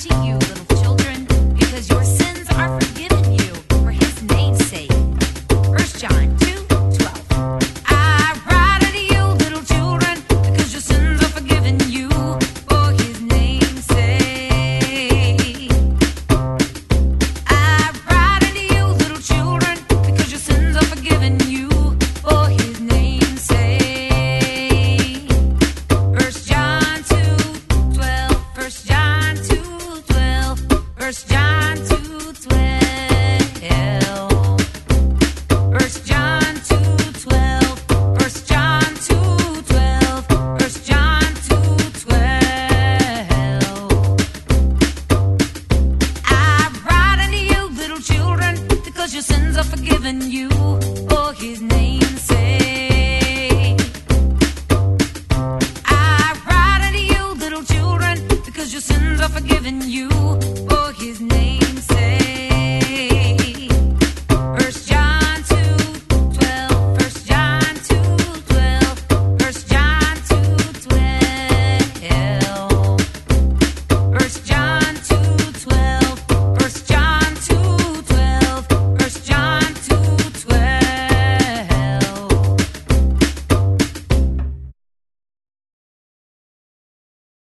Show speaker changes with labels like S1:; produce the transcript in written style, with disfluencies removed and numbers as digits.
S1: to you, little children, because your sins are forgiven you for his name's sake. 1 John 2:12. I write unto you, little children, because your sins are forgiven you for his name's sake. I write unto you, little children, because your sins are forgiven you for his name's sake. 1 John 2:12. 1 John 2:12. 1 John 2:12. 1 John 2:12. 1 John 2:12. 1 John 2:12. I write unto you, little children, because your sins are forgiven you for his name's sake. I write unto you, little children, because your sins are forgiven you for his name.